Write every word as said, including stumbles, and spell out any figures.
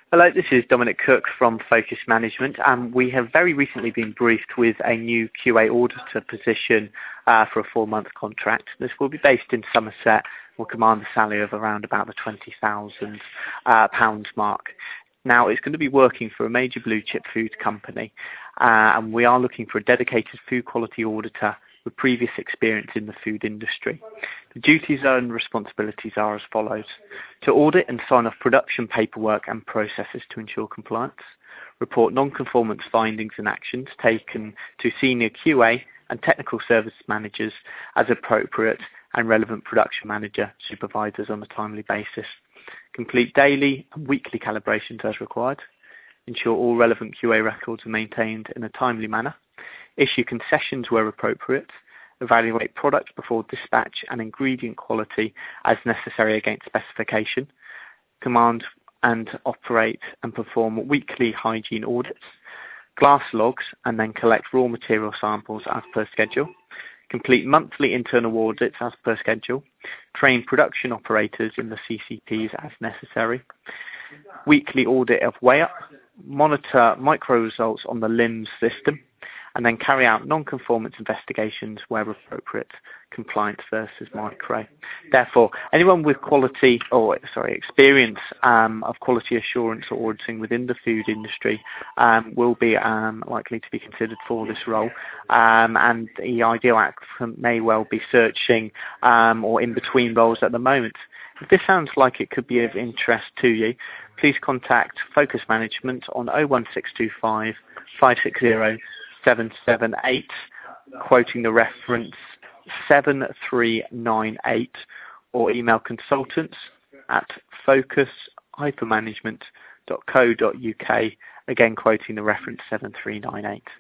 Hello, this is Dominic Cook from Focus Management. Um, we have very recently been briefed with a new Q A auditor position uh, for a four-month contract. This will be based in Somerset. Will command a salary of around about the twenty thousand uh, pounds mark. Now, it's going to be working for a major blue chip food company, uh, and we are looking for a dedicated food quality auditor with previous experience in the food industry. The duties and responsibilities are as follows: to audit and sign off production paperwork and processes to ensure compliance, report non-conformance findings and actions taken to senior Q A and technical service managers as appropriate, and relevant production manager supervisors on a timely basis, complete daily and weekly calibrations as required, ensure all relevant Q A records are maintained in a timely manner, issue concessions where appropriate, evaluate product before dispatch and ingredient quality as necessary against specification, command and operate and perform weekly hygiene audits, glass logs and then collect raw material samples as per schedule, complete monthly internal audits as per schedule, train production operators in the C C Ps as necessary, weekly audit of weigh-up, monitor micro results on the L I M S system, and then carry out non-conformance investigations where appropriate, compliance versus micro. Therefore, anyone with quality or sorry experience um, of quality assurance or auditing within the food industry um, will be um, likely to be considered for this role. Um, and the ideal applicant may well be searching um, or in between roles at the moment. If this sounds like it could be of interest to you, please contact Focus Management on oh one six two five, five six zero, seven seven eight, quoting the reference seven three nine eight, or email consultants at focus management dot co dot uk, again quoting the reference seven three nine eight.